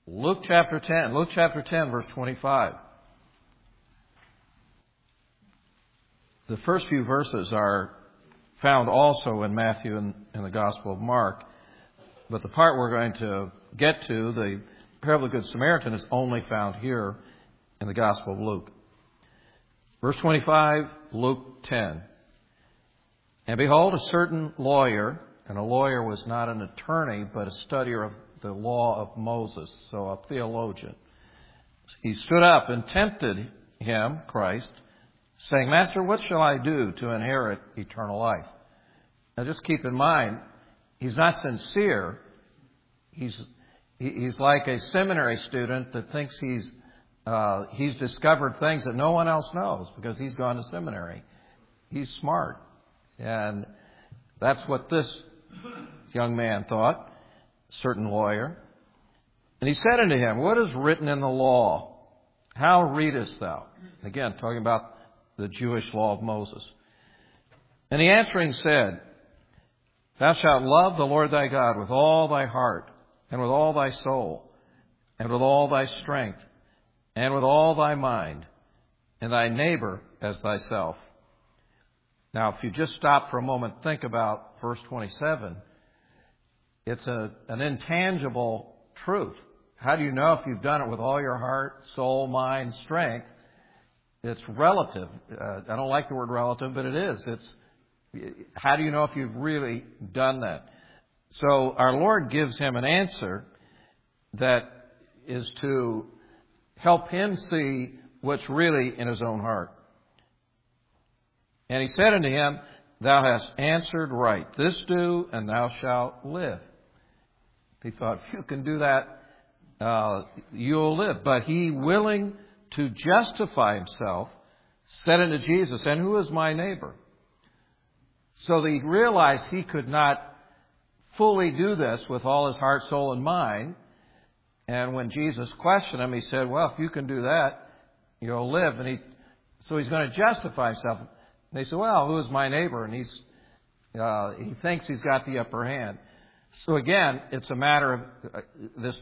Luke chapter 10. Luke chapter 10, verse 25. The first few verses are found also in Matthew and in the Gospel of Mark. But the part we're going to get to, the parable of the Good Samaritan, is only found here in the Gospel of Luke. Verse 25, Luke 10. And behold, a certain lawyer, and a lawyer was not an attorney, but a studier of the law of Moses, so a theologian. He stood up and tempted him, Christ, saying, Master, what shall I do to inherit eternal life? Now just keep in mind, he's not sincere. He's like a seminary student that thinks he's discovered things that no one else knows because he's gone to seminary. He's smart. And that's what this young man thought, certain lawyer. And he said unto him, What is written in the law? How readest thou? Again, talking about the Jewish law of Moses. And he answering said, Thou shalt love the Lord thy God with all thy heart, and with all thy soul, and with all thy strength, and with all thy mind, and thy neighbor as thyself. Now, if you just stop for a moment, think about verse 27. It's an intangible truth. How do you know if you've done it with all your heart, soul, mind, strength? It's relative. I don't like the word relative, but it is. How do you know if you've really done that? So our Lord gives him an answer that is to help him see what's really in his own heart. And he said unto him, Thou hast answered right. This do, and thou shalt live. He thought, if you can do that, you'll live. But he, willing to justify himself, said unto Jesus, And who is my neighbor? So that he realized he could not fully do this with all his heart, soul, and mind. And when Jesus questioned him, he said, Well, if you can do that, you'll live. And so he's going to justify himself. And they said, Well, who is my neighbor? And he thinks he's got the upper hand. So again, it's a matter of this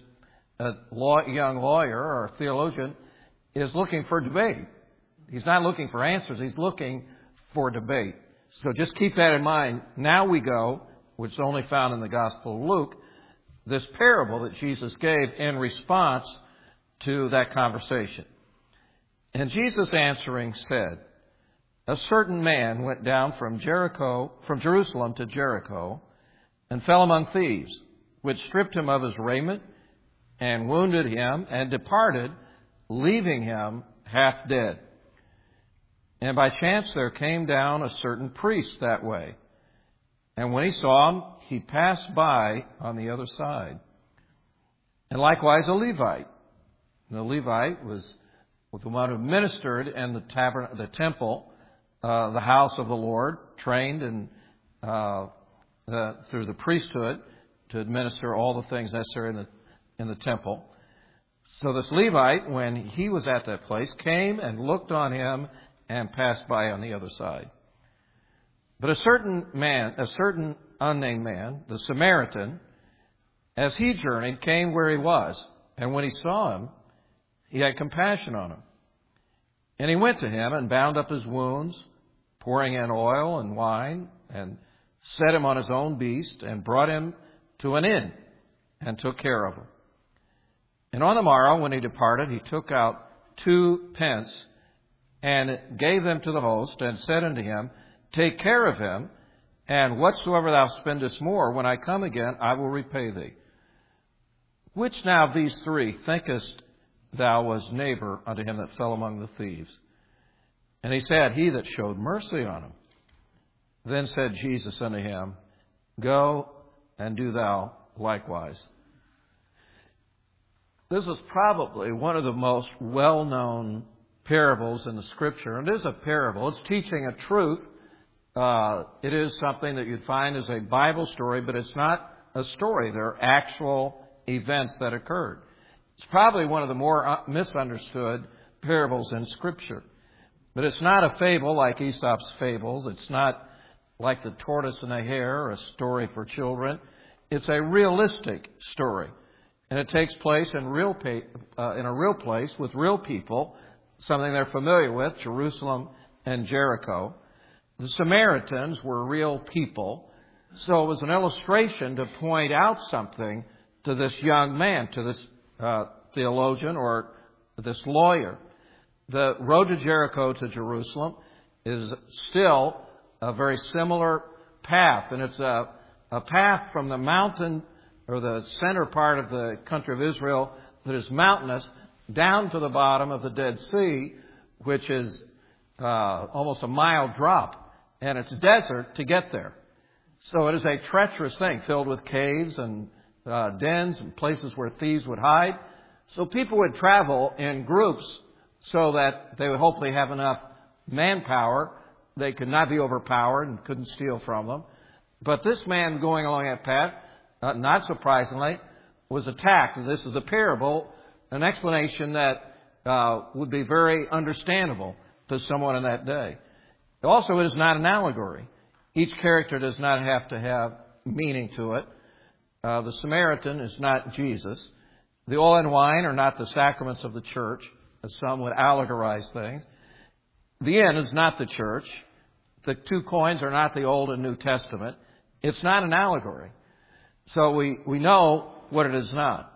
young lawyer or theologian is looking for debate. He's not looking for answers. He's looking for debate. So just keep that in mind. Now we go, which is only found in the Gospel of Luke, this parable that Jesus gave in response to that conversation. And Jesus answering said, A certain man went down from Jerusalem to Jericho, and fell among thieves, which stripped him of his raiment, and wounded him, and departed, leaving him half dead. And by chance there came down a certain priest that way. And when he saw him, he passed by on the other side. And likewise a Levite. And the Levite was the one who ministered in the temple, the house of the Lord, trained and through the priesthood to administer all the things necessary in the temple. So this Levite, when he was at that place, came and looked on him and passed by on the other side. But a certain unnamed man, the Samaritan, as he journeyed, came where he was. And when he saw him, he had compassion on him. And he went to him and bound up his wounds, pouring in oil and wine, and set him on his own beast, and brought him to an inn, and took care of him. And on the morrow, when he departed, he took out 2 pence, and gave them to the host, and said unto him, Take care of him, and whatsoever thou spendest more, when I come again, I will repay thee. Which now of these 3 thinkest thou was neighbor unto him that fell among the thieves? And he said, He that showed mercy on him. Then said Jesus unto him, Go and do thou likewise. This is probably one of the most well-known parables in the Scripture. And it is a parable. It's teaching a truth. It is something that you'd find as a Bible story, but it's not a story. They're actual events that occurred. It's probably one of the more misunderstood parables in Scripture. But it's not a fable like Aesop's fables. It's not like the tortoise and the hare, a story for children. It's a realistic story. And it takes place in a real place with real people, something they're familiar with, Jerusalem and Jericho. The Samaritans were real people. So it was an illustration to point out something to this young man, to this theologian or this lawyer. The road to Jericho to Jerusalem is still a very similar path, and it's a path from the mountain or the center part of the country of Israel that is mountainous down to the bottom of the Dead Sea, which is almost a mile drop, and it's desert to get there. So it is a treacherous thing filled with caves and dens and places where thieves would hide. So people would travel in groups so that they would hopefully have enough manpower. They could not be overpowered and couldn't steal from them. But this man going along that path, not surprisingly, was attacked. And this is the parable, an explanation that would be very understandable to someone in that day. Also, it is not an allegory. Each character does not have to have meaning to it. The Samaritan is not Jesus. The oil and wine are not the sacraments of the church, as some would allegorize things. The inn is not the church. The 2 coins are not the Old and New Testament. It's not an allegory. So we know what it is not.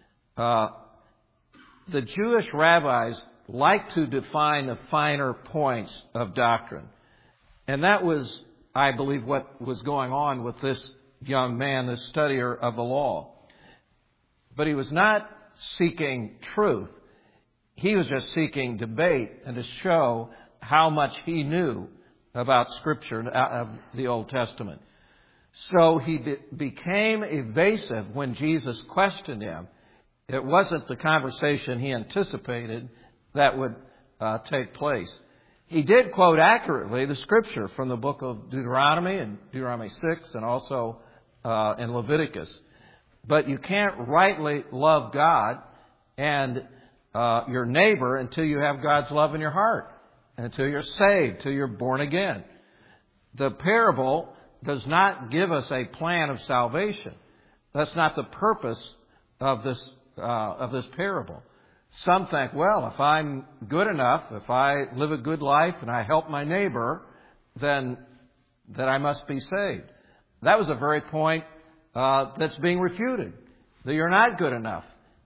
The Jewish rabbis like to define the finer points of doctrine. And that was, I believe, what was going on with this young man, this studier of the law. But he was not seeking truth. He was just seeking debate and to show how much he knew about Scripture of the Old Testament. So he became evasive when Jesus questioned him. It wasn't the conversation he anticipated that would take place. He did quote accurately the Scripture from the book of Deuteronomy and Deuteronomy 6 and also in Leviticus. But you can't rightly love God and your neighbor until you have God's love in your heart, until you're saved, until you're born again. The parable does not give us a plan of salvation. That's not the purpose of this parable. Some think, well, if I'm good enough, if I live a good life and I help my neighbor, then I must be saved. That was a very point that's being refuted. That you're not good enough.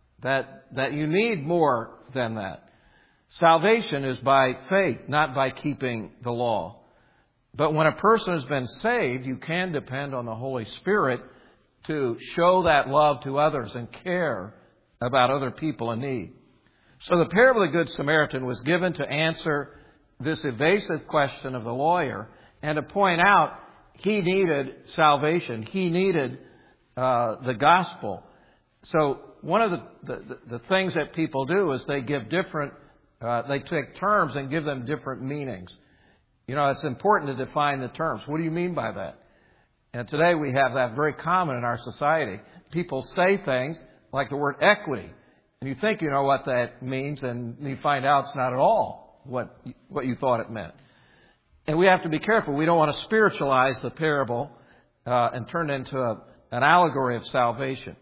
That you need more than that. Salvation is by faith, not by keeping the law. But when a person has been saved, you can depend on the Holy Spirit to show that love to others and care about other people in need. So the parable of the Good Samaritan was given to answer this evasive question of the lawyer and to point out he needed salvation. He needed the gospel. So one of the things that people do is they give different, they take terms and give them different meanings. You know, it's important to define the terms. What do you mean by that? And today we have that very common in our society. People say things like the word equity. And you think you know what that means, and you find out it's not at all what you thought it meant. And we have to be careful. We don't want to spiritualize the parable and turn it into an allegory of salvation.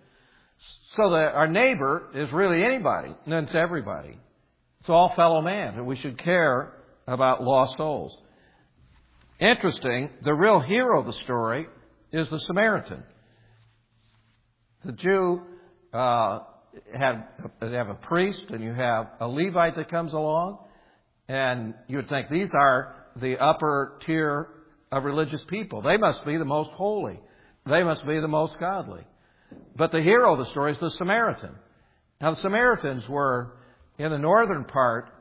So that our neighbor is really anybody, and it's everybody. It's all fellow man, and we should care about lost souls. Interesting, the real hero of the story is the Samaritan. The Jew they have a priest, and you have a Levite that comes along, and you would think these are the upper tier of religious people. They must be the most holy. They must be the most godly. But the hero of the story is the Samaritan. Now, the Samaritans were in the northern part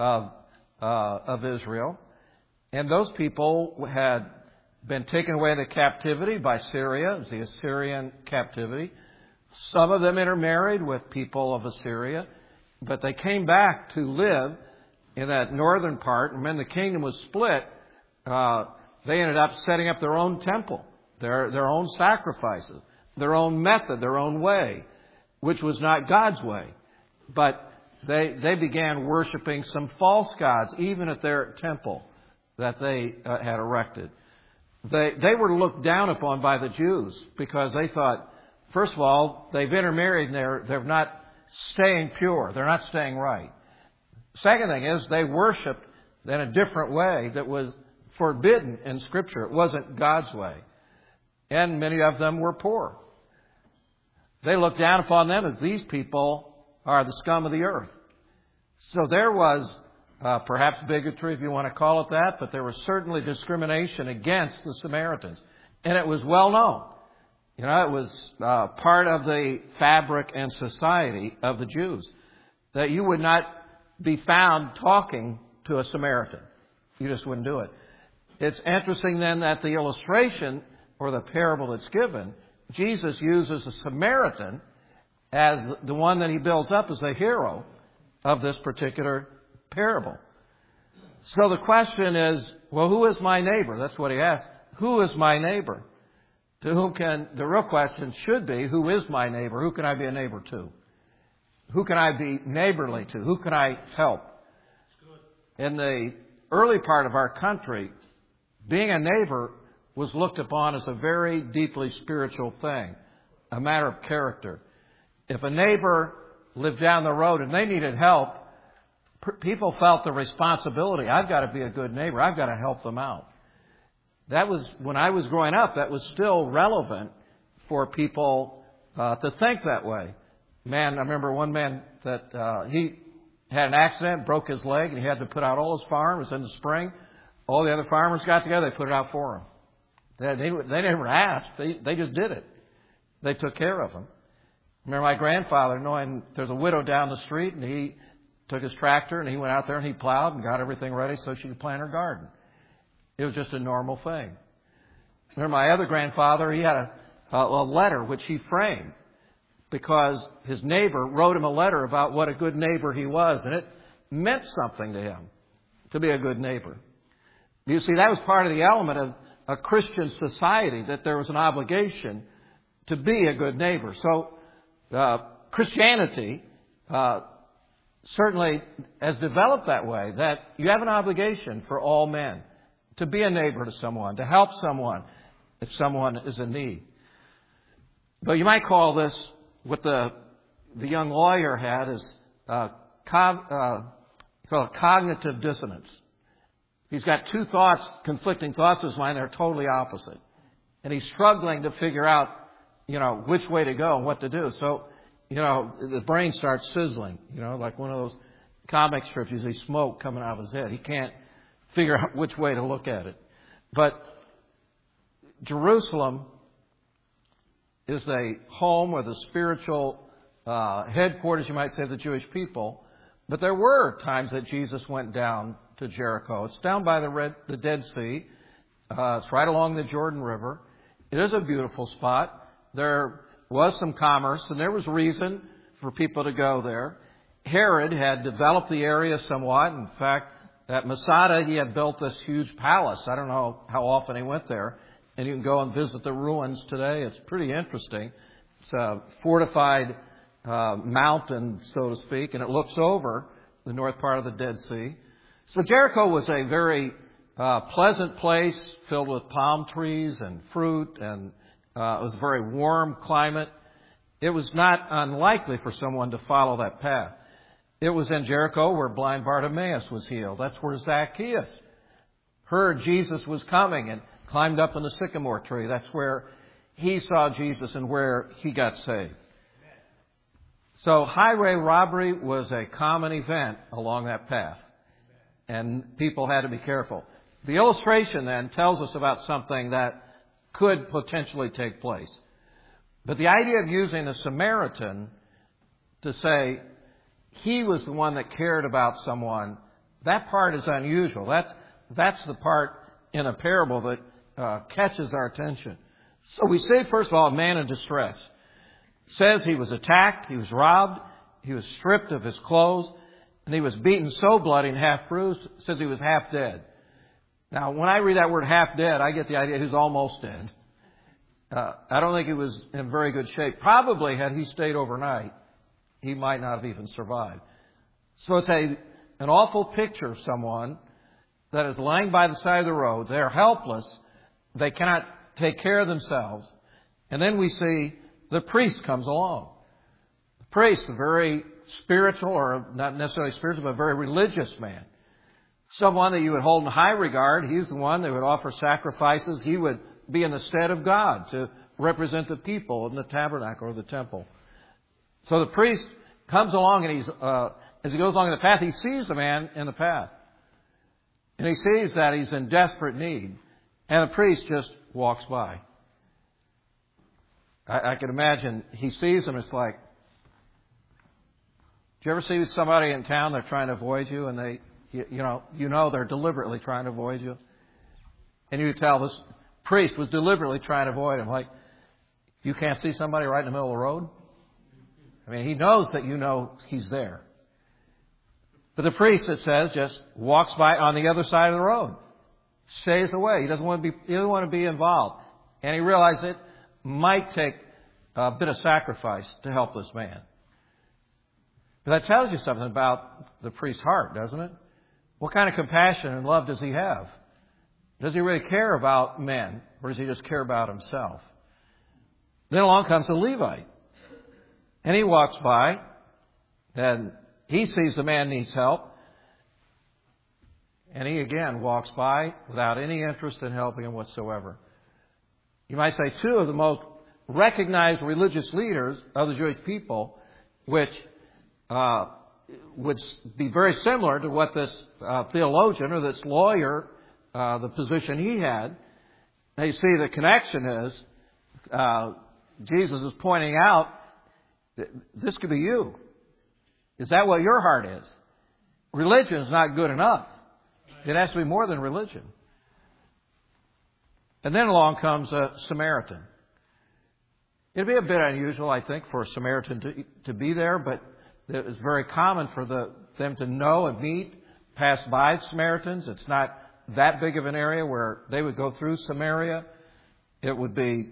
of Israel, and those people had been taken away into captivity by Syria. It was the Assyrian captivity. Some of them intermarried with people of Assyria, but they came back to live in that northern part. And when the kingdom was split, they ended up setting up their own temple, their own sacrifices, their own method, their own way, which was not God's way. But they began worshiping some false gods, even at their temple that they had erected. They were looked down upon by the Jews because they thought First of all, they've intermarried and they're not staying pure. They're not staying right. Second thing is they worshiped in a different way that was forbidden in Scripture. It wasn't God's way. And many of them were poor. They looked down upon them as these people are the scum of the earth. So there was perhaps bigotry, if you want to call it that, but there was certainly discrimination against the Samaritans. And it was well known. You know, it was part of the fabric and society of the Jews that you would not be found talking to a Samaritan. You just wouldn't do it. It's interesting then that the illustration or the parable that's given, Jesus uses a Samaritan as the one that he builds up as the hero of this particular parable. So the question is, well, who is my neighbor? That's what he asked. Who is my neighbor? To whom the real question should be, who is my neighbor? Who can I be a neighbor to? Who can I be neighborly to? Who can I help? In the early part of our country, being a neighbor was looked upon as a very deeply spiritual thing, a matter of character. If a neighbor lived down the road and they needed help, people felt the responsibility. I've got to be a good neighbor. I've got to help them out. That was, when I was growing up, that was still relevant for people to think that way. Man, I remember one man that he had an accident, broke his leg, and he had to put out all his farms in the spring. All the other farmers got together, they put it out for him. They never asked. They just did it. They took care of him. I remember my grandfather, knowing there's a widow down the street, and he took his tractor and he went out there and he plowed and got everything ready so she could plant her garden. It was just a normal thing. I remember my other grandfather, he had a letter which he framed because his neighbor wrote him a letter about what a good neighbor he was, and it meant something to him to be a good neighbor. You see, that was part of the element of a Christian society, that there was an obligation to be a good neighbor. So Christianity certainly has developed that way, that you have an obligation for all men to be a neighbor to someone, to help someone if someone is in need. But you might call this, what the young lawyer had, is cognitive dissonance. He's got two thoughts, conflicting thoughts in his mind that are totally opposite. And he's struggling to figure out, which way to go and what to do. So, the brain starts sizzling, like one of those comic strips. You see smoke coming out of his head. He can't figure out which way to look at it. But Jerusalem is a home or the spiritual headquarters, you might say, of the Jewish people. But there were times that Jesus went down to Jericho. It's down by the Dead Sea. It's right along the Jordan River. It is a beautiful spot. There was some commerce, and there was reason for people to go there. Herod had developed the area somewhat. In fact, at Masada, he had built this huge palace. I don't know how often he went there. And you can go and visit the ruins today. It's pretty interesting. It's a fortified mountain, so to speak, and it looks over the north part of the Dead Sea. So Jericho was a very pleasant place filled with palm trees and fruit, and it was a very warm climate. It was not unlikely for someone to follow that path. It was in Jericho where blind Bartimaeus was healed. That's where Zacchaeus heard Jesus was coming and climbed up in the sycamore tree. That's where he saw Jesus and where he got saved. So highway robbery was a common event along that path, and people had to be careful. The illustration then tells us about something that could potentially take place. But the idea of using a Samaritan to say he was the one that cared about someone, that part is unusual. That's the part in a parable that catches our attention. So we see, first of all, a man in distress. It says he was attacked, he was robbed, he was stripped of his clothes, and he was beaten so bloody and half bruised. It says he was half dead. Now, when I read that word half dead, I get the idea he was almost dead. I don't think he was in very good shape. Probably had he stayed overnight, he might not have even survived. So it's an awful picture of someone that is lying by the side of the road. They're helpless. They cannot take care of themselves. And then we see the priest comes along. The priest, a very spiritual, or not necessarily spiritual, but a very religious man. Someone that you would hold in high regard. He's the one that would offer sacrifices. He would be in the stead of God to represent the people in the tabernacle or the temple. So the priest comes along, and as he goes along the path, he sees the man in the path. And he sees that he's in desperate need. And the priest just walks by. I can imagine he sees him. It's like, do you ever see somebody in town, they're trying to avoid you, and you know they're deliberately trying to avoid you? And you could tell this priest was deliberately trying to avoid him. Like, you can't see somebody right in the middle of the road? I mean, he knows that you know he's there. But the priest, it says, just walks by on the other side of the road. Stays away. He doesn't want to be involved. And he realized it might take a bit of sacrifice to help this man. But that tells you something about the priest's heart, doesn't it? What kind of compassion and love does he have? Does he really care about men, or does he just care about himself? Then along comes the Levite. And he walks by, and he sees the man needs help. And he again walks by without any interest in helping him whatsoever. You might say two of the most recognized religious leaders of the Jewish people, which would be very similar to what this theologian or this lawyer, the position he had. Now you see the connection is, Jesus is pointing out, that this could be you. Is that what your heart is? Religion is not good enough. It has to be more than religion. And then along comes a Samaritan. It'd be a bit unusual, I think, for a Samaritan to be there, but it was very common for them to know and meet, pass by Samaritans. It's not that big of an area where they would go through Samaria. It would be,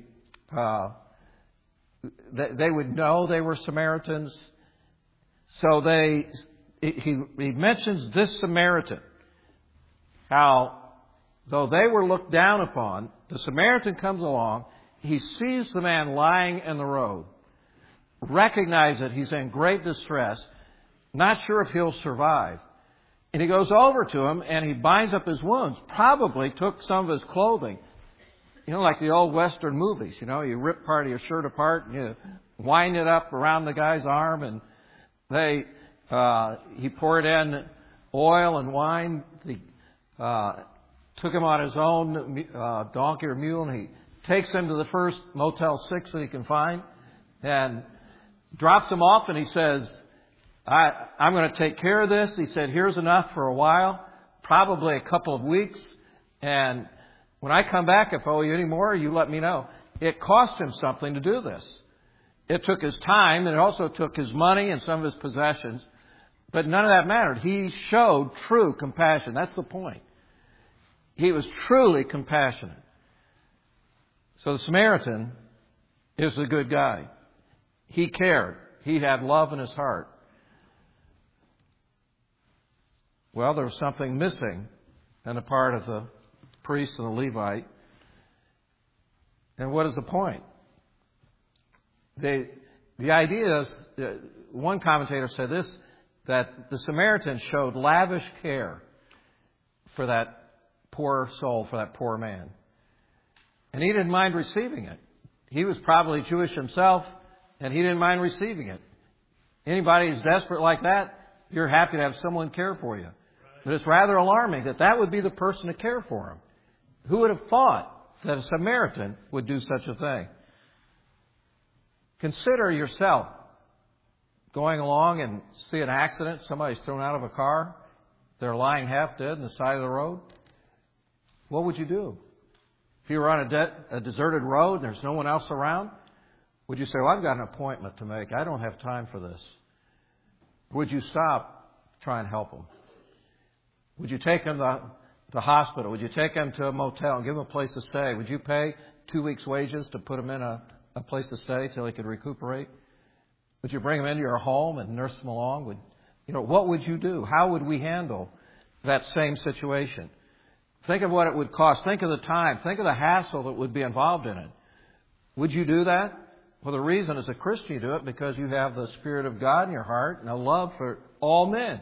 they would know they were Samaritans. So he mentions this Samaritan, how though they were looked down upon, the Samaritan comes along, he sees the man lying in the road, recognizes that he's in great distress, not sure if he'll survive. And he goes over to him and he binds up his wounds, probably took some of his clothing. You know, like the old Western movies, you know, you rip part of your shirt apart and you wind it up around the guy's arm, and he poured in oil and wine. He took him on his own donkey or mule, and he takes him to the first Motel 6 that he can find and drops him off, and he says, I'm going to take care of this. He said, here's enough for a while, probably a couple of weeks, and when I come back, if I owe you any more, you let me know. It cost him something to do this. It took his time, and it also took his money and some of his possessions. But none of that mattered. He showed true compassion. That's the point. He was truly compassionate. So the Samaritan is a good guy. He cared. He had love in his heart. Well, there was something missing on the part of the priest and the Levite. And what is the point? The idea is, one commentator said this, that the Samaritan showed lavish care for that poor soul, for that poor man. And he didn't mind receiving it. He was probably Jewish himself, and he didn't mind receiving it. Anybody who's desperate like that, you're happy to have someone care for you. But it's rather alarming that would be the person to care for him. Who would have thought that a Samaritan would do such a thing? Consider yourself going along and see an accident. Somebody's thrown out of a car. They're lying half dead on the side of the road. What would you do? If you were on a deserted road and there's no one else around, would you say, well, I've got an appointment to make. I don't have time for this. Would you stop, try and help them? Would you take them to the hospital? Would you take them to a motel and give them a place to stay? Would you pay 2 weeks' wages to put them in a place to stay till he could recuperate? Would you bring them into your home and nurse them along? What would you do? How would we handle that same situation? Think of what it would cost. Think of the time. Think of the hassle that would be involved in it. Would you do that? Well, the reason as a Christian you do it because you have the Spirit of God in your heart and a love for all men.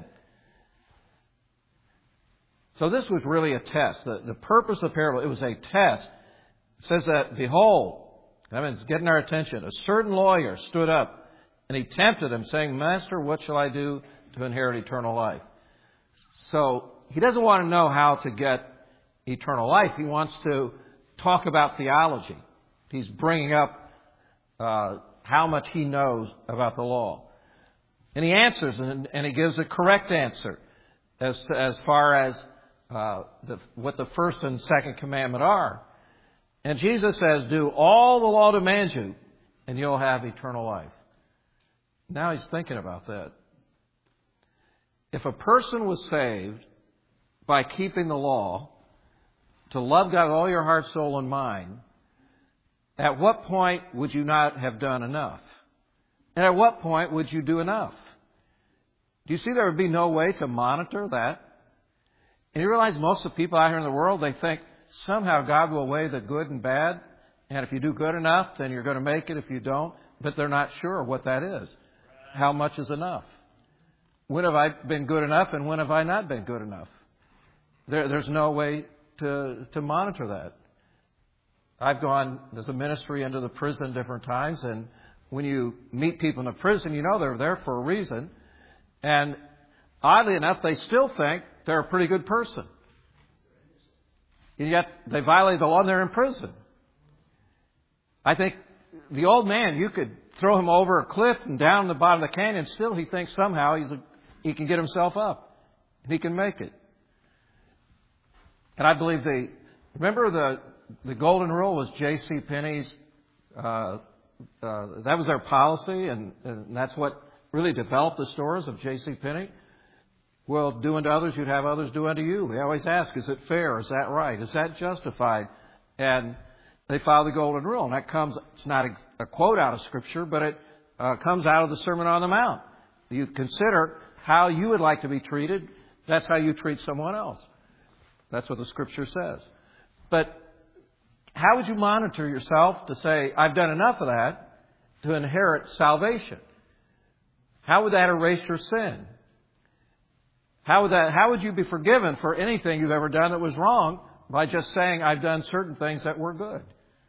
So this was really a test. The purpose of the parable, it was a test. It says that, behold, I mean, it's getting our attention. A certain lawyer stood up and he tempted him, saying, Master, what shall I do to inherit eternal life? So he doesn't want to know how to get eternal life. He wants to talk about theology. He's bringing up how much he knows about the law. And he answers, and he gives a correct answer as far as what the first and second commandment are. And Jesus says, do all the law demands you, and you'll have eternal life. Now he's thinking about that. If a person was saved by keeping the law, to love God with all your heart, soul, and mind, at what point would you not have done enough? And at what point would you do enough? Do you see there would be no way to monitor that? And you realize most of the people out here in the world, they think somehow God will weigh the good and bad. And if you do good enough, then you're going to make it if you don't. But they're not sure what that is. How much is enough? When have I been good enough and when have I not been good enough? There's no way to monitor that. I've gone as a ministry into the prison different times, and when you meet people in the prison, you know they're there for a reason. And oddly enough, they still think they're a pretty good person. And yet they violate the law and they're in prison. I think the old man, you could throw him over a cliff and down the bottom of the canyon, still he thinks somehow he can get himself up. He can make it. And I believe remember the golden rule was J.C. Penney's, that was their policy, and that's what really developed the stores of J.C. Penney. Well, do unto others, you'd have others do unto you. We always ask, is it fair? Is that right? Is that justified? And they follow the golden rule. And that comes, it's not a quote out of Scripture, but it comes out of the Sermon on the Mount. You consider how you would like to be treated. That's how you treat someone else. That's what the Scripture says. But how would you monitor yourself to say, I've done enough of that to inherit salvation? How would that erase your sin? How would you be forgiven for anything you've ever done that was wrong by just saying, I've done certain things that were good?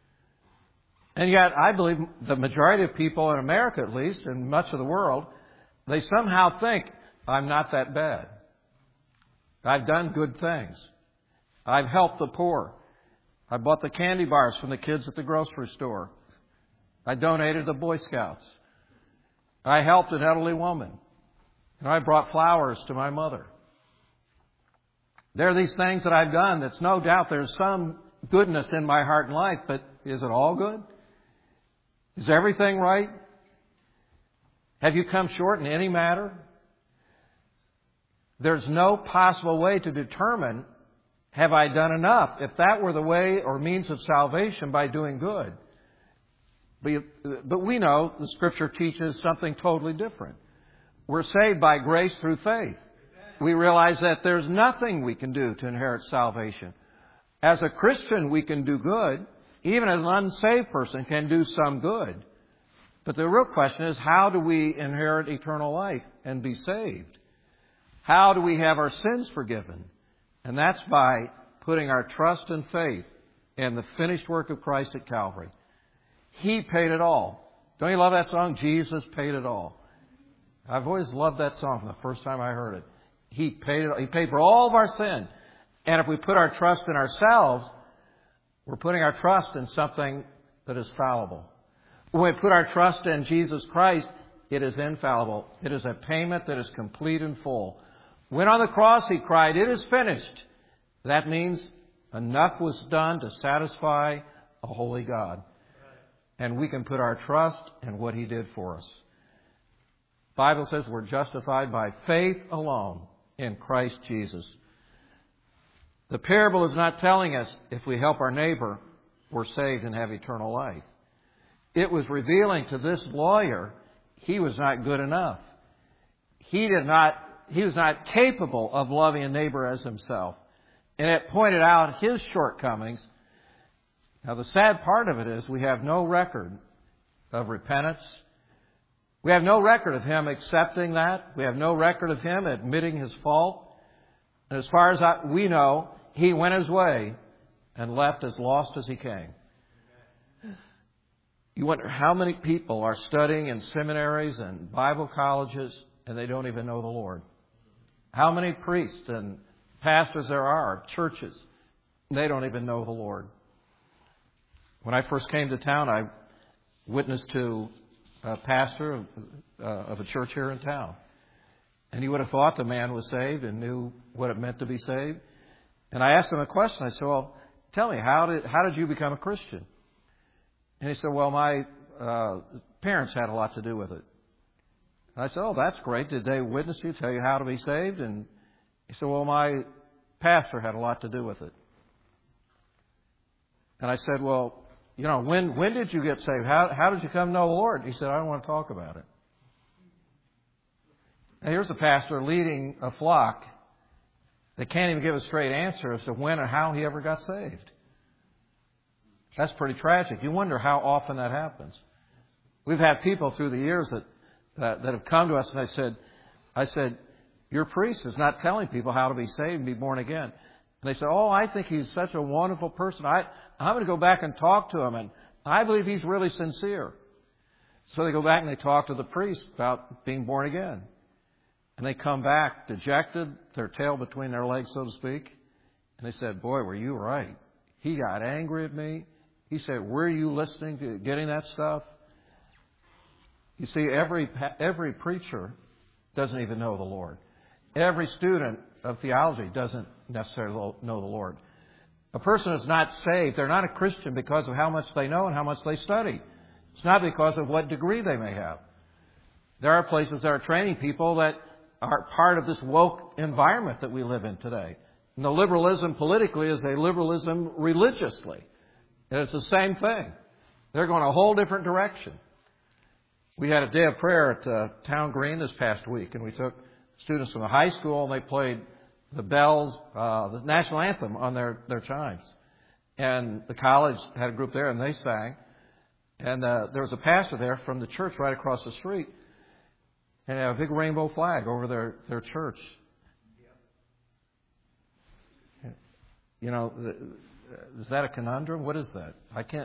And yet, I believe the majority of people in America, at least, and much of the world, they somehow think, I'm not that bad. I've done good things. I've helped the poor. I bought the candy bars from the kids at the grocery store. I donated to the Boy Scouts. I helped an elderly woman. And I brought flowers to my mother. There are these things that I've done that's no doubt there's some goodness in my heart and life, but is it all good? Is everything right? Have you come short in any matter? There's no possible way to determine, have I done enough? If that were the way or means of salvation by doing good. But we know the Scripture teaches something totally different. We're saved by grace through faith. We realize that there's nothing we can do to inherit salvation. As a Christian, we can do good. Even an unsaved person can do some good. But the real question is, how do we inherit eternal life and be saved? How do we have our sins forgiven? And that's by putting our trust and faith in the finished work of Christ at Calvary. He paid it all. Don't you love that song? Jesus paid it all. I've always loved that song from the first time I heard it. He paid it all. He paid for all of our sin. And if we put our trust in ourselves, we're putting our trust in something that is fallible. When we put our trust in Jesus Christ, it is infallible. It is a payment that is complete and full. When on the cross He cried, "It is finished," that means enough was done to satisfy a holy God. And we can put our trust in what He did for us. The Bible says we're justified by faith alone in Christ Jesus. The parable is not telling us if we help our neighbor, we're saved and have eternal life. It was revealing to this lawyer he was not good enough. He was not capable of loving a neighbor as himself. And it pointed out his shortcomings. Now, the sad part of it is we have no record of repentance. We have no record of him accepting that. We have no record of him admitting his fault. And as far as we know, he went his way and left as lost as he came. You wonder how many people are studying in seminaries and Bible colleges and they don't even know the Lord. How many priests and pastors there are, churches, they don't even know the Lord. When I first came to town, I witnessed to a pastor of a church here in town. And you would have thought the man was saved and knew what it meant to be saved. And I asked him a question. I said, well, tell me, how did you become a Christian? And he said, well, my parents had a lot to do with it. And I said, oh, that's great. Did they witness you, tell you how to be saved? And he said, well, my pastor had a lot to do with it. And I said, well, you know, when did you get saved? How did you come to know the Lord? He said, I don't want to talk about it. Now, here's a pastor leading a flock that can't even give a straight answer as to when or how he ever got saved. That's pretty tragic. You wonder how often that happens. We've had people through the years that have come to us, and I said, your priest is not telling people how to be saved and be born again. And they said, oh, I think he's such a wonderful person. I'm going to go back and talk to him, and I believe he's really sincere. So they go back and they talk to the priest about being born again. And they come back dejected, their tail between their legs, so to speak. And they said, boy, were you right. He got angry at me. He said, were you listening to getting that stuff? You see, every preacher doesn't even know the Lord. Every student of theology doesn't necessarily know the Lord. A person is not saved. They're not a Christian because of how much they know and how much they study. It's not because of what degree they may have. There are places that are training people that are part of this woke environment that we live in today. And the liberalism politically is a liberalism religiously. And it's the same thing. They're going a whole different direction. We had a day of prayer at Town Green this past week, and we took students from the high school, and they played the bells, the national anthem on their chimes. And the college had a group there, and they sang. And there was a pastor there from the church right across the street. And they have a big rainbow flag over their church. You know, is that a conundrum? What is that?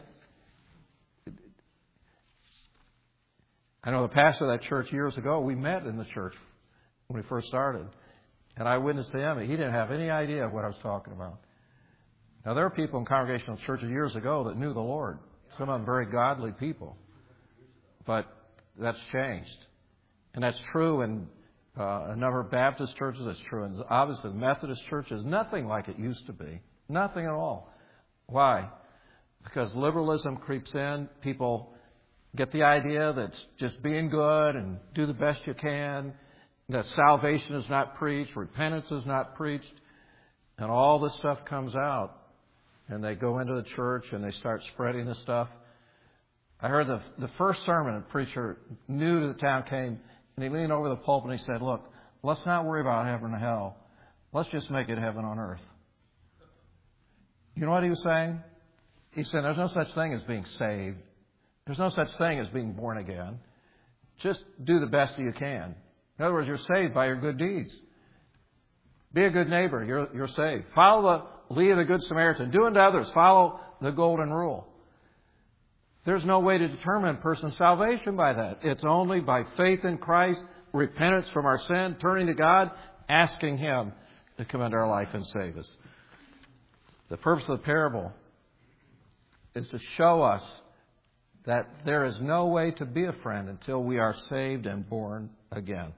I know the pastor of that church years ago, we met in the church when we first started. And I witnessed to him. He didn't have any idea of what I was talking about. Now, there are people in congregational churches years ago that knew the Lord. Some of them very godly people. But that's changed. And that's true in a number of Baptist churches. That's true in obviously Methodist churches. Nothing like it used to be. Nothing at all. Why? Because liberalism creeps in. People get the idea that it's just being good and do the best you can. That salvation is not preached. Repentance is not preached. And all this stuff comes out. And they go into the church and they start spreading this stuff. I heard the first sermon a preacher new to the town came. And he leaned over the pulpit and he said, look, let's not worry about heaven and hell. Let's just make it heaven on earth. You know what he was saying? He said, there's no such thing as being saved. There's no such thing as being born again. Just do the best you can. In other words, you're saved by your good deeds. Be a good neighbor. You're saved. Follow the lead of the Good Samaritan. Do unto others. Follow the golden rule. There's no way to determine a person's salvation by that. It's only by faith in Christ, repentance from our sin, turning to God, asking Him to come into our life and save us. The purpose of the parable is to show us that there is no way to be a friend until we are saved and born again.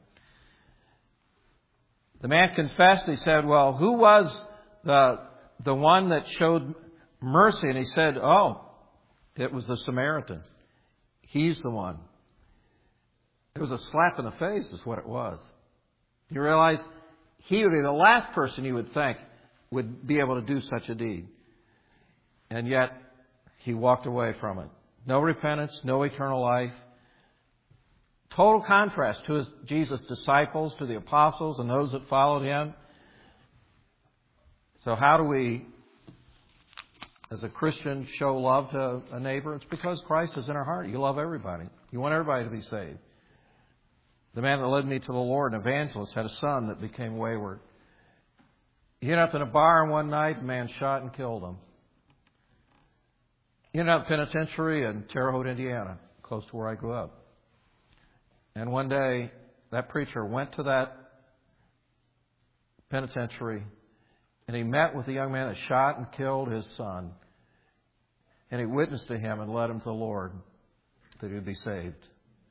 The man confessed. He said, well, who was the one that showed mercy? And he said, oh, it was the Samaritan. He's the one. It was a slap in the face is what it was. You realize he would be the last person you would think would be able to do such a deed. And yet he walked away from it. No repentance, no eternal life. Total contrast to Jesus' disciples, to the apostles and those that followed him. So how do we as a Christian, show love to a neighbor? It's because Christ is in our heart. You love everybody. You want everybody to be saved. The man that led me to the Lord, an evangelist, had a son that became wayward. He ended up in a bar one night, a man shot and killed him. He ended up in a penitentiary in Terre Haute, Indiana, close to where I grew up. And one day, that preacher went to that penitentiary, and he met with the young man that shot and killed his son. And he witnessed to him and led him to the Lord, that he would be saved.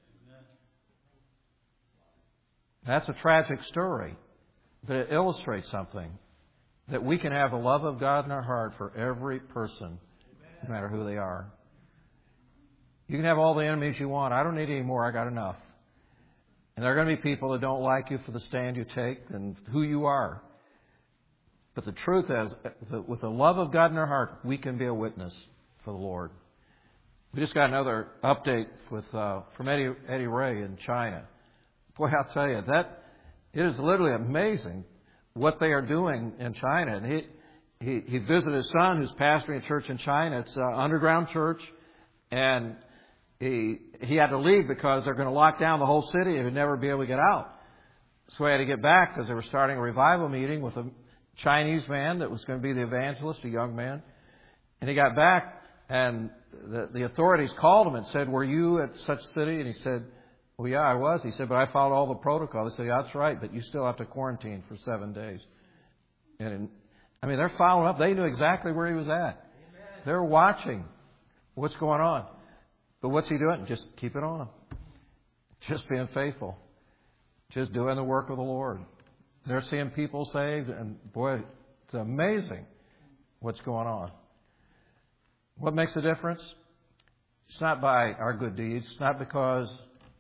That's a tragic story, but it illustrates something, that we can have the love of God in our heart for every person, no matter who they are. You can have all the enemies you want. I don't need any more. I got enough. And there are going to be people that don't like you for the stand you take and who you are. But the truth is, that with the love of God in our heart, we can be a witness for the Lord. We just got another update from Eddie Ray in China. Boy, I'll tell you, that it is literally amazing what they are doing in China. And he visited his son who's pastoring a church in China. It's an underground church. And he had to leave because they're going to lock down the whole city and he'd never be able to get out. So he had to get back because they were starting a revival meeting with a Chinese man that was going to be the evangelist, a young man. And he got back and the authorities called him and said, "Were you at such city?" And he said, "Well, yeah, I was." He said, "But I followed all the protocol." They said, "Yeah, that's right, but you still have to quarantine for 7 days." And they're following up. They knew exactly where he was at. They're watching what's going on. But what's he doing? Just keep it on him. Just being faithful. Just doing the work of the Lord. They're seeing people saved, and boy, it's amazing what's going on. What makes a difference? It's not by our good deeds. It's not because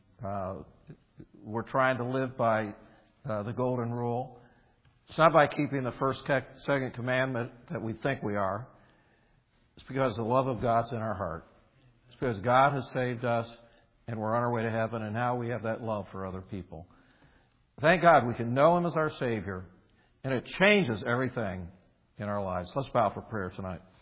we're trying to live by the golden rule. It's not by keeping the first, second commandment that we think we are. It's because the love of God's in our heart. It's because God has saved us and we're on our way to heaven, and now we have that love for other people. Thank God we can know Him as our Savior, and it changes everything in our lives. Let's bow for prayer tonight.